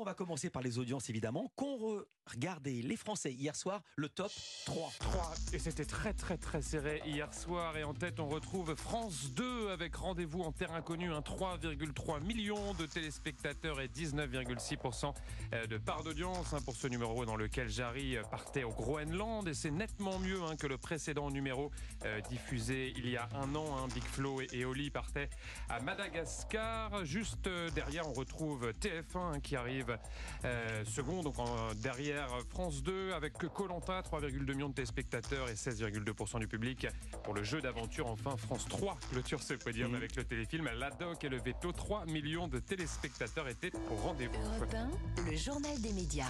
va commencer par les audiences évidemment. Qu'ont regardé les Français hier soir, le top 3. 3. Et c'était très serré hier soir. Et en tête, on retrouve France 2 avec Rendez-vous en terre inconnue. 3,3 millions de téléspectateurs et 19,6% de part d'audience pour ce numéro dans lequel Jarry partait au Groenland. Et c'est nettement mieux que le précédent numéro diffusé il y a un an. Big Flo et Oli partaient à Madagascar. Juste derrière, on retrouve TF1 qui arrive second. Donc derrière France 2 avec Koh-Lanta, 3,2 millions de téléspectateurs et 16,2% du public. Pour le jeu d'aventure, enfin France 3 clôture ce podium avec le téléfilm L'Hadoc et le Veto. 3 millions de téléspectateurs étaient au rendez-vous. Europe 1, le journal des médias.